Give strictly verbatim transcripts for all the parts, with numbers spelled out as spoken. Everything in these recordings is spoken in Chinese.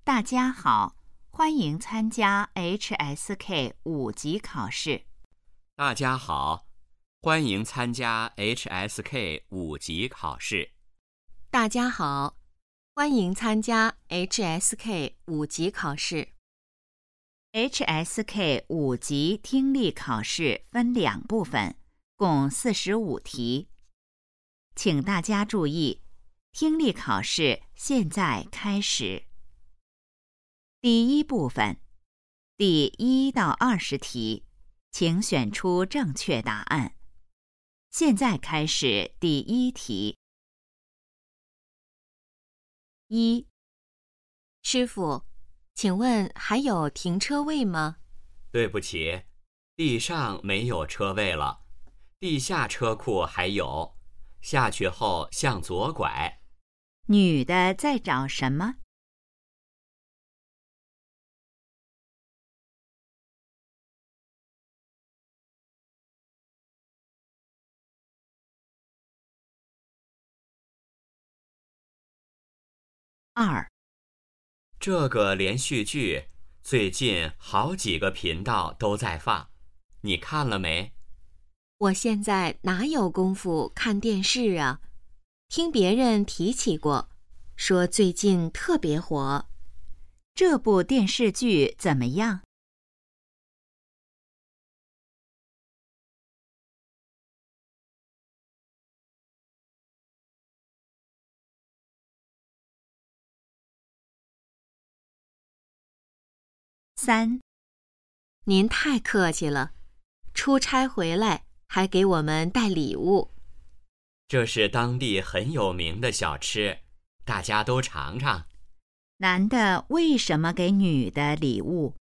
大家好，欢迎参加 H S K 五级考试。 大家好，欢迎参加 H S K 五级考试。 大家好，欢迎参加 H S K 五级考试。 H S K 五级听力考试分两部分，共四十五题。请大家注意，听力考试现在开始。第一部分，第一到二十题，请选出正确答案。现在开始第一题。一， 师傅，请问还有停车位吗？ 对不起，地上没有车位了，地下车库还有，下去后向左拐。 女的在找什么？二， 这个连续剧最近好几个频道都在放，你看了没？ 我现在哪有功夫看电视啊？听别人提起过，说最近特别火。 这部电视剧怎么样？三， 您太客气了，出差回来还给我们带礼物。 这是当地很有名的小吃，大家都尝尝。 男的为什么给女的礼物？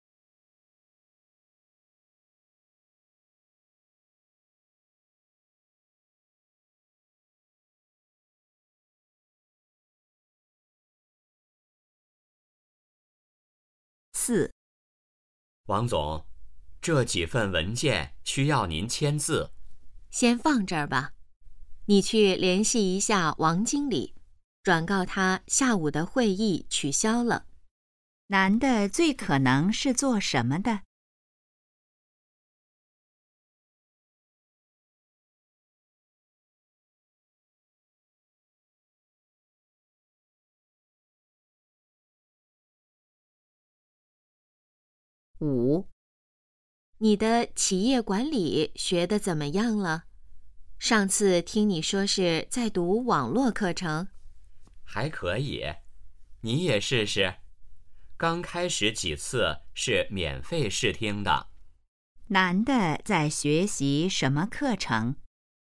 四， 王总，这几份文件需要您签字。 先放这儿吧，你去联系一下王经理，转告他下午的会议取消了。 男的最可能是做什么的？五， 你的企业管理学得怎么样了？上次听你说是在读网络课程。 还可以，你也试试。刚开始几次是免费试听的。 男的在学习什么课程？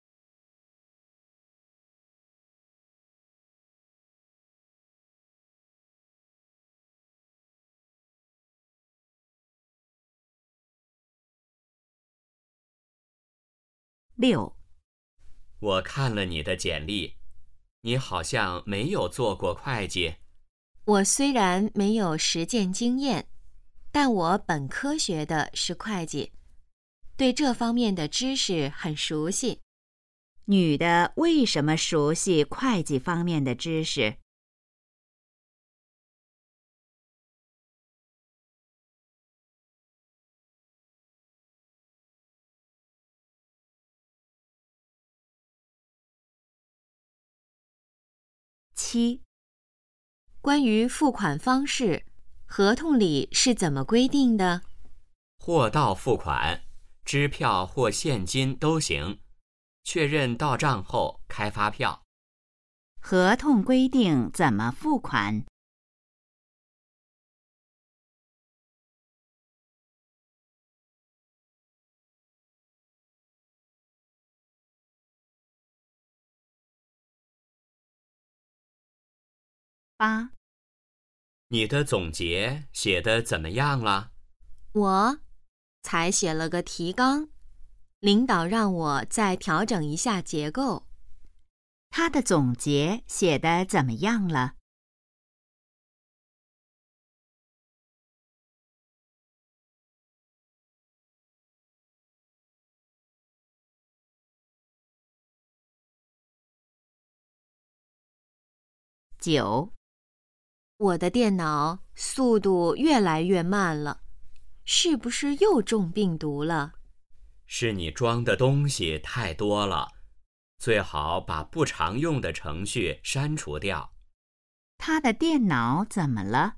六， 我看了你的简历，你好像没有做过会计。 我虽然没有实践经验，但我本科学的是会计，对这方面的知识很熟悉。 女的为什么熟悉会计方面的知识？七， 关于付款方式，合同里是怎么规定的？ 货到付款，支票或现金都行，确认到账后开发票。 合同规定怎么付款？八， 你的总结写得怎么样了？ 我才写了个提纲，领导让我再调整一下结构。 他的总结写得怎么样了？九， 我的电脑速度越来越慢了，是不是又中病毒了？ 是你装的东西太多了，最好把不常用的程序删除掉。 他的电脑怎么了？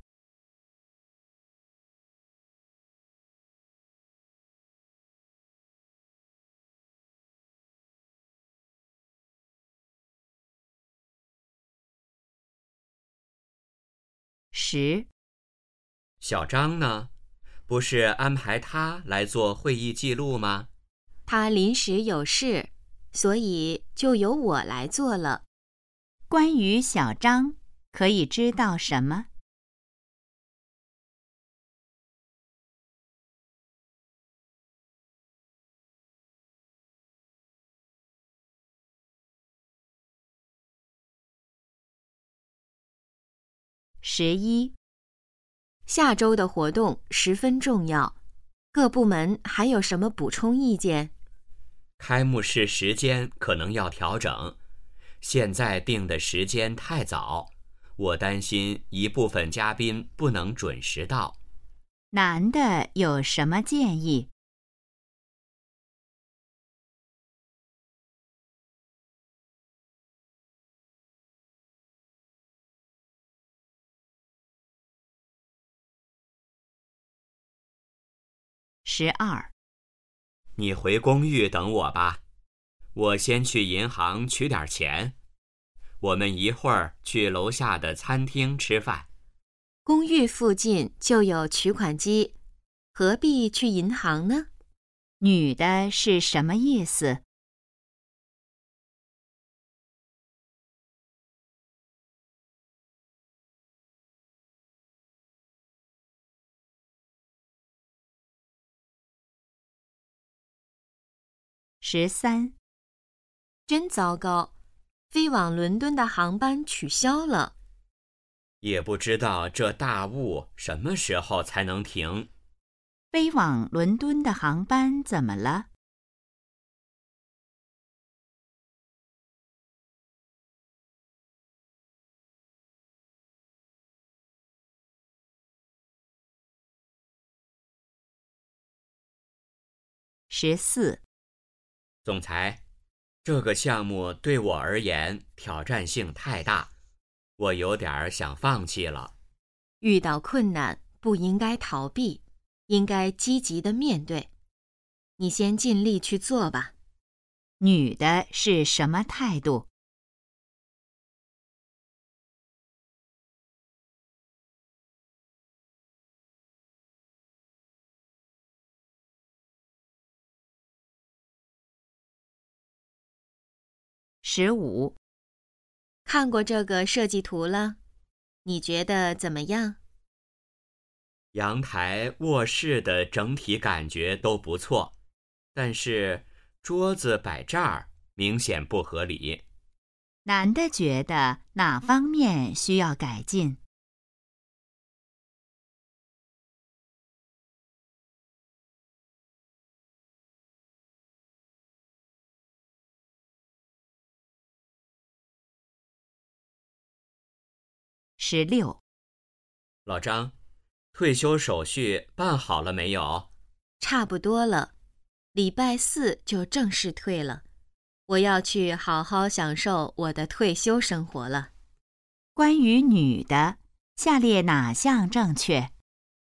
十。 小张呢？不是安排他来做会议记录吗？ 他临时有事，所以就由我来做了。 关于小张，可以知道什么？十一。 下周的活动十分重要，各部门还有什么补充意见？ 开幕式时间可能要调整，现在定的时间太早，我担心一部分嘉宾不能准时到。 男的有什么建议？十二。 你回公寓等我吧，我先去银行取点钱。我们一会儿去楼下的餐厅吃饭。 公寓附近就有取款机，何必去银行呢？ 女的是什么意思？十三。 真糟糕，飞往伦敦的航班取消了。 也不知道这大雾什么时候才能停。 飞往伦敦的航班怎么了？十四。 总裁，这个项目对我而言挑战性太大，我有点想放弃了。 遇到困难不应该逃避，应该积极的面对。你先尽力去做吧。 女的是什么态度？十五。 看过这个设计图了，你觉得怎么样？ 阳台、卧室的整体感觉都不错，但是桌子摆这儿明显不合理。 男的觉得哪方面需要改进？十六。 老张，退休手续办好了没有？ 差不多了，礼拜四就正式退了。我要去好好享受我的退休生活了。 关于女的，下列哪项正确？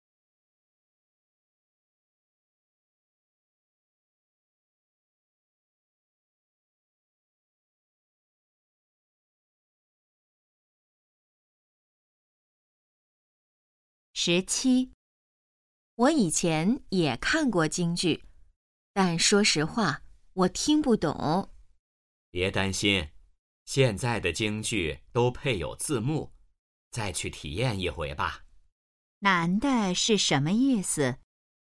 十七。 我以前也看过京剧，但说实话，我听不懂。 别担心，现在的京剧都配有字幕，再去体验一回吧。 男的是什么意思？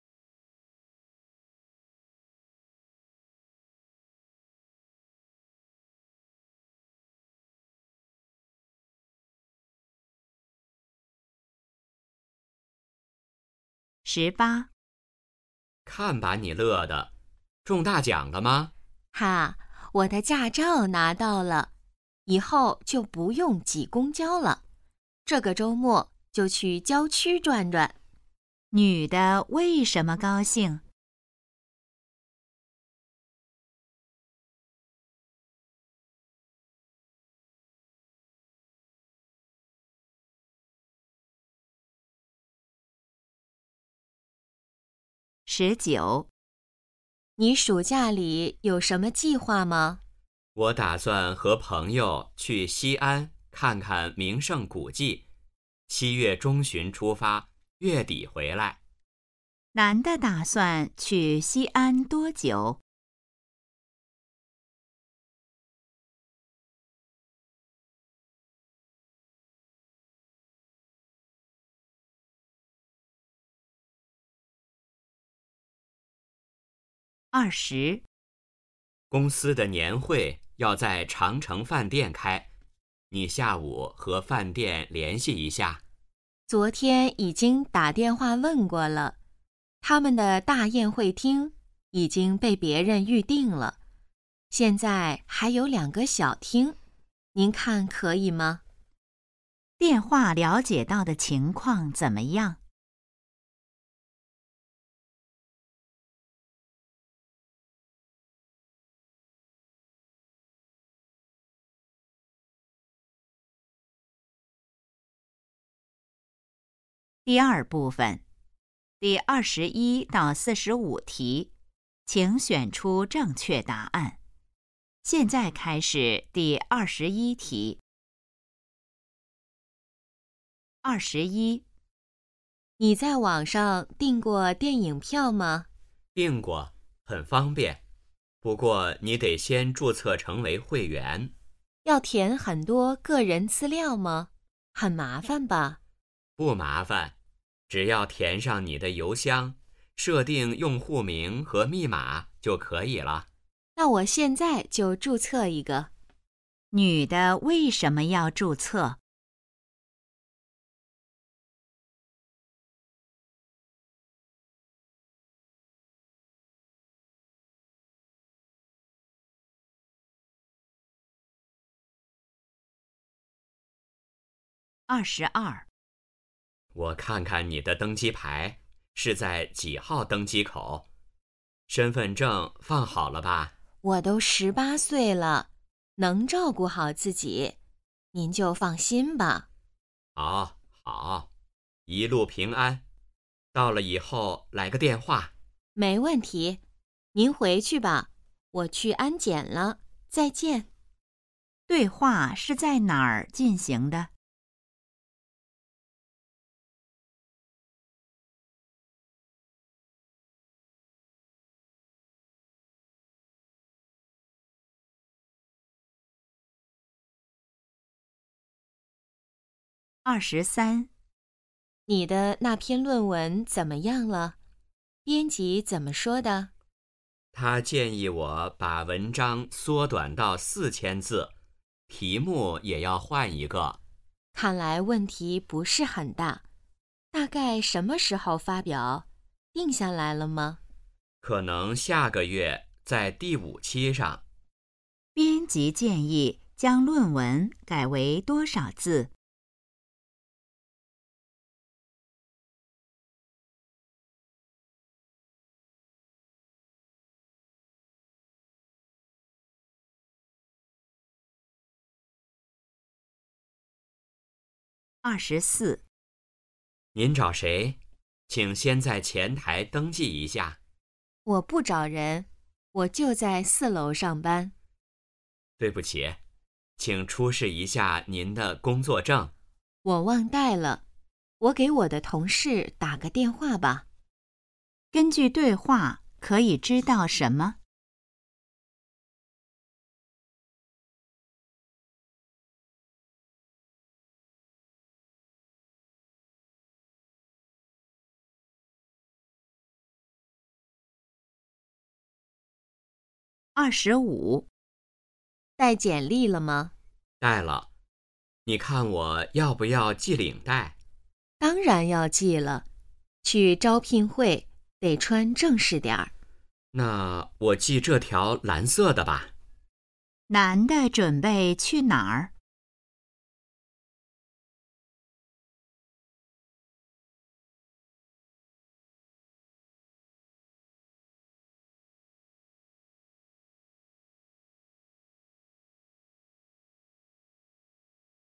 十八。 看把你乐的，中大奖了吗？ 哈，我的驾照拿到了，以后就不用挤公交了。这个周末就去郊区转转。 女的为什么高兴？十九， 你暑假里有什么计划吗？ 我打算和朋友去西安看看名胜古迹，七月中旬出发，月底回来。 男的打算去西安多久？二十， 公司的年会要在长城饭店开，你下午和饭店联系一下。 昨天已经打电话问过了，他们的大宴会厅已经被别人预定了，现在还有两个小厅，您看可以吗？ 电话了解到的情况怎么样？第二部分，第二十一到四十五题，请选出正确答案。现在开始第二十一题。二十一， 你在网上订过电影票吗？ 订过，很方便。不过你得先注册成为会员。 要填很多个人资料吗？很麻烦吧？ 不麻烦，只要填上你的邮箱，设定用户名和密码就可以了。 那我现在就注册一个。 女的为什么要注册？二十二， 我看看你的登机牌是在几号登机口？身份证放好了吧？ 我都十八岁了，能照顾好自己，您就放心吧。 好，好，一路平安。到了以后来个电话。 没问题，您回去吧，我去安检了，再见。 对话是在哪儿进行的？二十三， 你的那篇论文怎么样了？编辑怎么说的？ 他建议我把文章缩短到四千字，题目也要换一个。 看来问题不是很大。大概什么时候发表？定下来了吗？ 可能下个月在第五期上。 编辑建议将论文改为多少字？二十四， 您找谁？请先在前台登记一下。 我不找人，我就在四楼上班。 对不起，请出示一下您的工作证。 我忘带了，我给我的同事打个电话吧。 根据对话可以知道什么？二十五， 带简历了吗？ 带了。你看我要不要系领带？ 当然要系了，去招聘会得穿正式点儿。 那我系这条蓝色的吧。 男的准备去哪儿？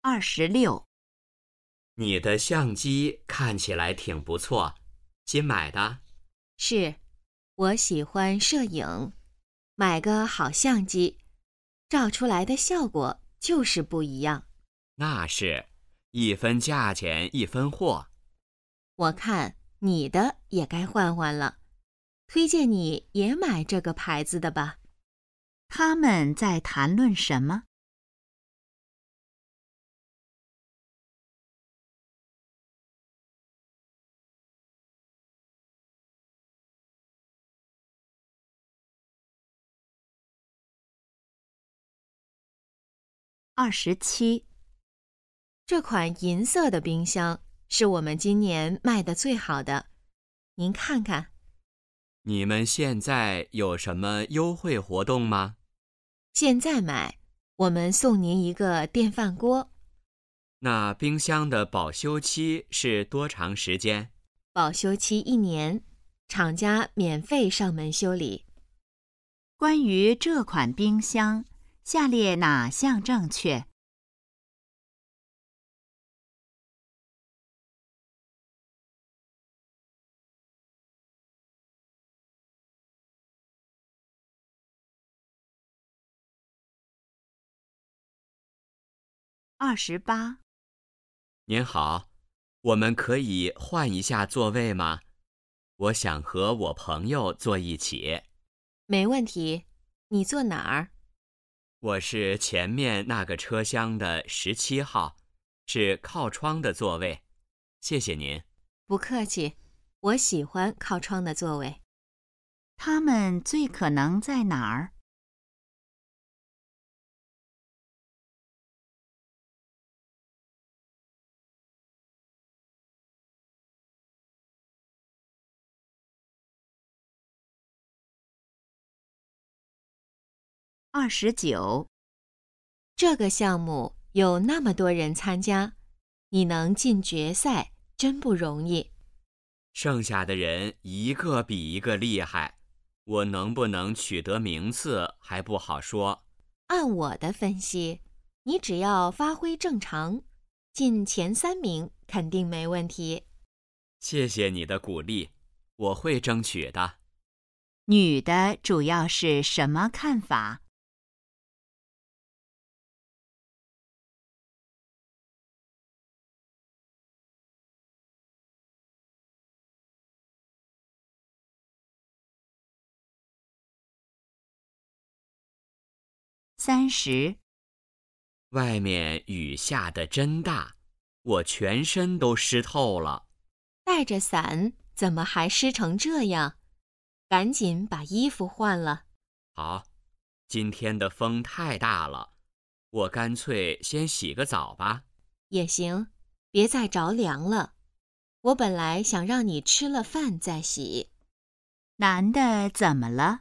二十六。 你的相机看起来挺不错，新买的？ 是，我喜欢摄影，买个好相机，照出来的效果就是不一样。 那是，一分价钱一分货。 我看你的也该换换了，推荐你也买这个牌子的吧。 他们在谈论什么？二十七。 这款银色的冰箱是我们今年卖的最好的，您看看。 你们现在有什么优惠活动吗？ 现在买，我们送您一个电饭锅。 那冰箱的保修期是多长时间？ 保修期一年，厂家免费上门修理。 关于这款冰箱，下列哪项正确？二十八。 您好，我们可以换一下座位吗？我想和我朋友坐一起。 没问题，你坐哪儿？ 我是前面那个车厢的十七号，是靠窗的座位。谢谢您。 不客气，我喜欢靠窗的座位。 他们最可能在哪儿？二十九。 这个项目有那么多人参加，你能进决赛真不容易。 剩下的人一个比一个厉害，我能不能取得名次还不好说。 按我的分析，你只要发挥正常，进前三名肯定没问题。 谢谢你的鼓励，我会争取的。 女的主要是什么看法？三十。 外面雨下得真大，我全身都湿透了。 带着伞怎么还湿成这样？赶紧把衣服换了。 好，今天的风太大了，我干脆先洗个澡吧。 也行，别再着凉了。我本来想让你吃了饭再洗。 男的怎么了？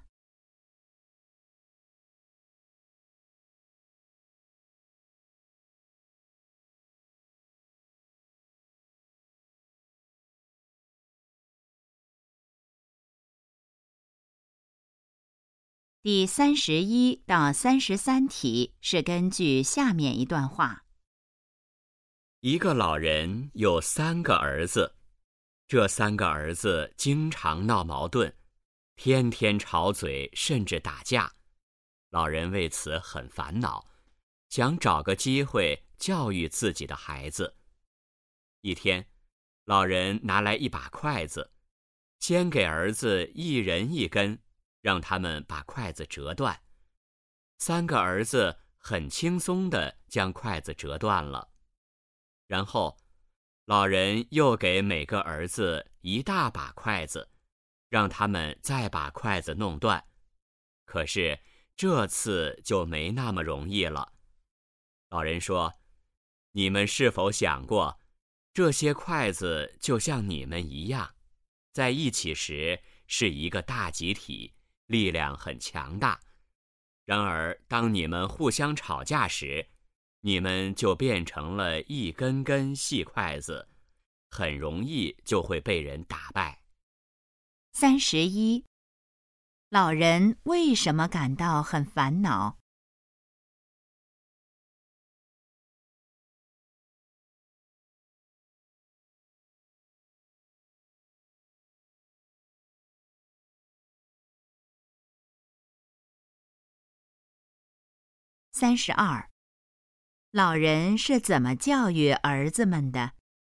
第三十一到三十三题是根据下面一段话。 一个老人有三个儿子，这三个儿子经常闹矛盾，天天吵嘴，甚至打架。老人为此很烦恼，想找个机会教育自己的孩子。一天，老人拿来一把筷子，先给儿子一人一根，让他们把筷子折断。三个儿子很轻松地将筷子折断了。然后，老人又给每个儿子一大把筷子，让他们再把筷子弄断。可是这次就没那么容易了。老人说：“你们是否想过，这些筷子就像你们一样，在一起时是一个大集体，力量很强大。然而，当你们互相吵架时，你们就变成了一根根细筷子，很容易就会被人打败。” 三十一，老人为什么感到很烦恼？ 三十二，老人是怎么教育儿子们的？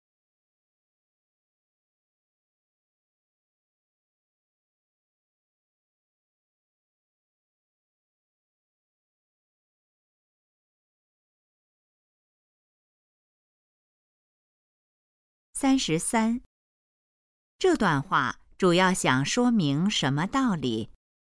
三十三，这段话主要想说明什么道理？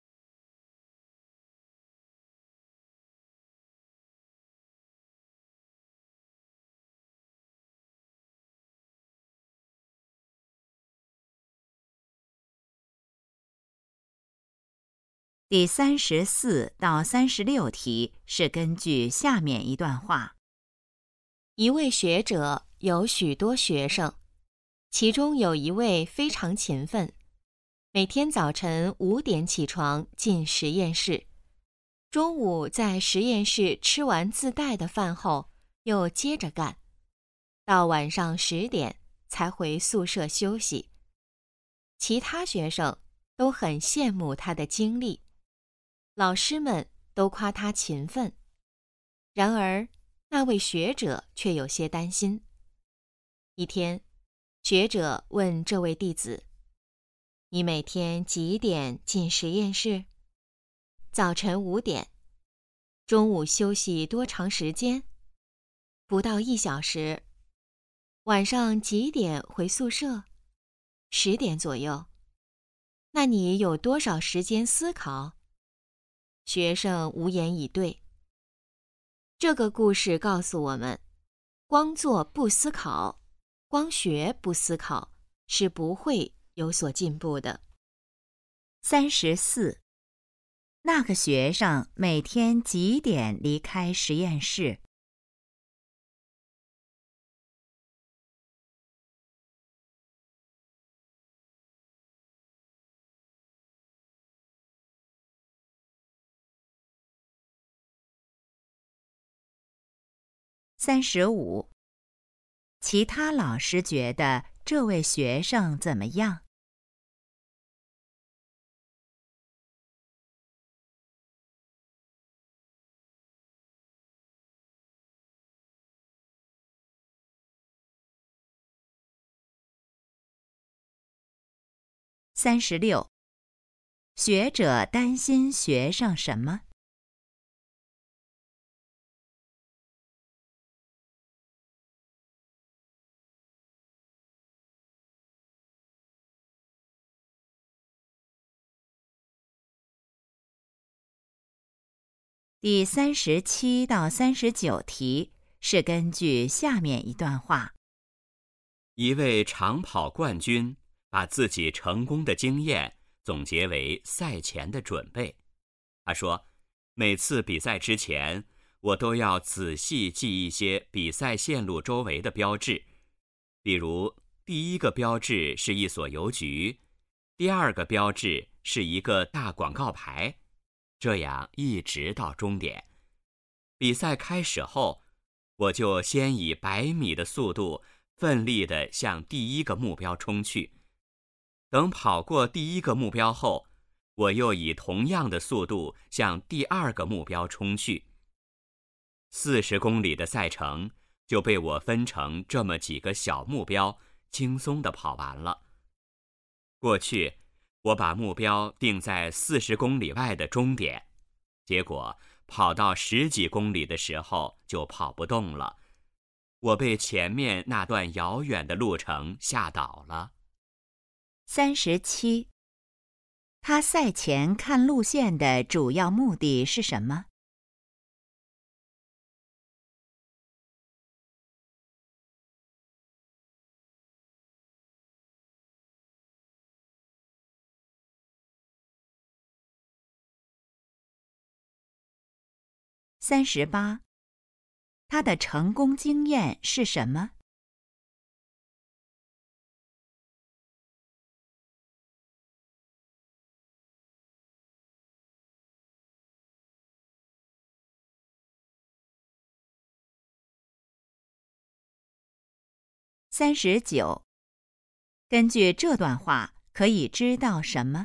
第三十四到三十六题是根据下面一段话。 一位学者有许多学生，其中有一位非常勤奋，每天早晨五点起床进实验室，中午在实验室吃完自带的饭后又接着干，到晚上十点才回宿舍休息。其他学生都很羡慕他的精力，老师们都夸他勤奋，然而那位学者却有些担心。一天，学者问这位弟子：“你每天几点进实验室？”“早晨五点。”“中午休息多长时间？”“不到一小时。”“晚上几点回宿舍？”“十点左右。”“那你有多少时间思考？”学生无言以对。这个故事告诉我们，光做不思考，光学不思考，是不会有所进步的。 三十四，那个学生每天几点离开实验室？三十五，其他老师觉得这位学生怎么样？三十六，学者担心学生什么？第三十七到三十九题是根据下面一段话。 一位长跑冠军把自己成功的经验总结为赛前的准备。他说，每次比赛之前，我都要仔细记一些比赛线路周围的标志，比如第一个标志是一所邮局，第二个标志是一个大广告牌，这样一直到终点。比赛开始后，我就先以百米的速度奋力地向第一个目标冲去，等跑过第一个目标后，我又以同样的速度向第二个目标冲去。四十公里的赛程就被我分成这么几个小目标，轻松地跑完了。过去我把目标定在四十公里外的终点，结果跑到十几公里的时候就跑不动了，我被前面那段遥远的路程吓倒了。 三十七，他赛前看路线的主要目的是什么？三十八，他的成功经验是什么？三十九，根据这段话可以知道什么？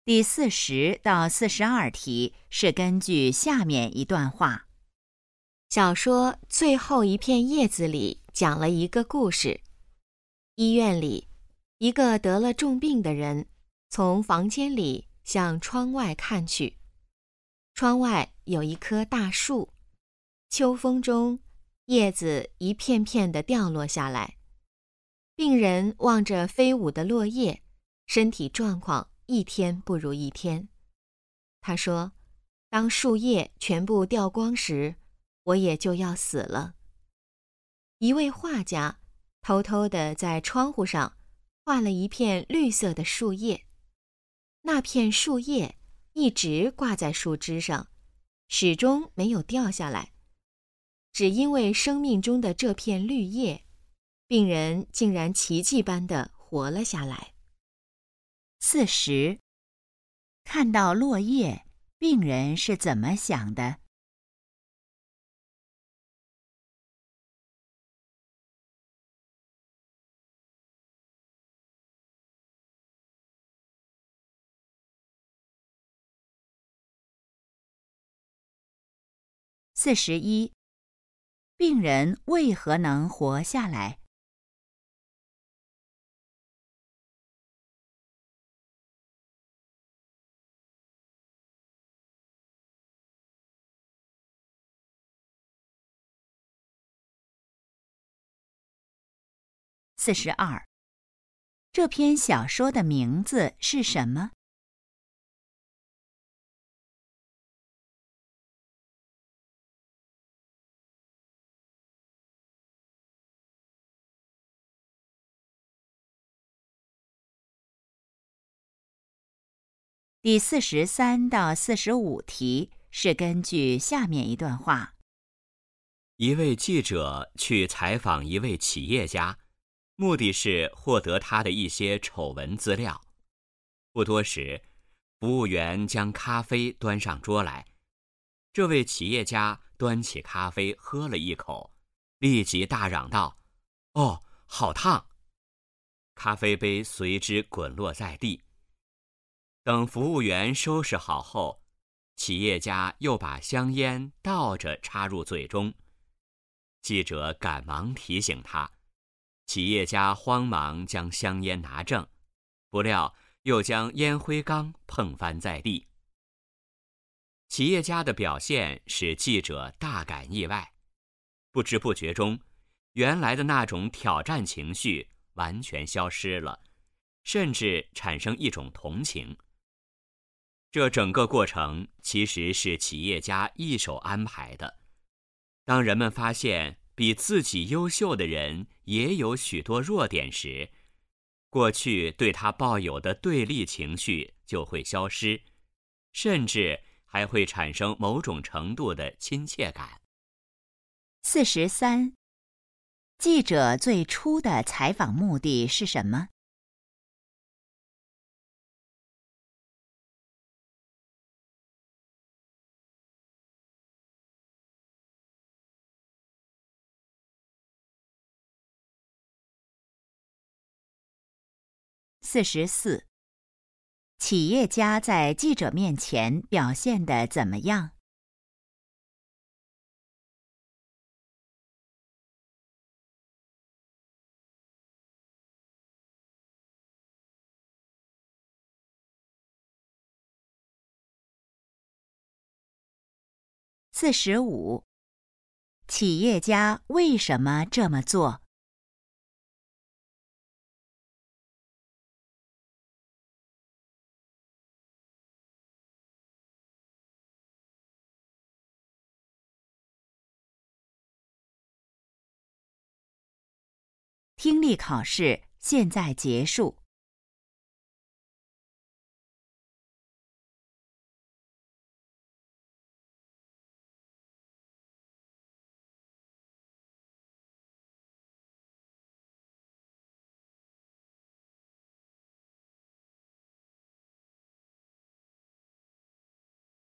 第四十到四十二题是根据下面一段话。 小说最后一片叶子里讲了一个故事。医院里，一个得了重病的人从房间里向窗外看去，窗外有一棵大树，秋风中叶子一片片地掉落下来。病人望着飞舞的落叶，身体状况一天不如一天。他说，当树叶全部掉光时，我也就要死了。一位画家偷偷地在窗户上画了一片绿色的树叶，那片树叶一直挂在树枝上，始终没有掉下来。只因为生命中的这片绿叶，病人竟然奇迹般地活了下来。 四十，看到落叶，病人是怎么想的？四十一，病人为何能活下来？四十二，这篇小说的名字是什么？第四十三到四十五题是根据下面一段话。 一位记者去采访一位企业家，目的是获得他的一些丑闻资料。不多时，服务员将咖啡端上桌来。这位企业家端起咖啡喝了一口，立即大嚷道：“哦，好烫！”咖啡杯随之滚落在地。等服务员收拾好后，企业家又把香烟倒着插入嘴中。记者赶忙提醒他，企业家慌忙将香烟拿正，不料又将烟灰缸碰翻在地。企业家的表现使记者大感意外，不知不觉中，原来的那种挑战情绪完全消失了，甚至产生一种同情。这整个过程其实是企业家一手安排的。当人们发现比自己优秀的人也有许多弱点时，过去对他抱有的对立情绪就会消失，甚至还会产生某种程度的亲切感。 四十三，记者最初的采访目的是什么？四十四，企业家在记者面前表现得怎么样？四十五，企业家为什么这么做？听力考试现在结束。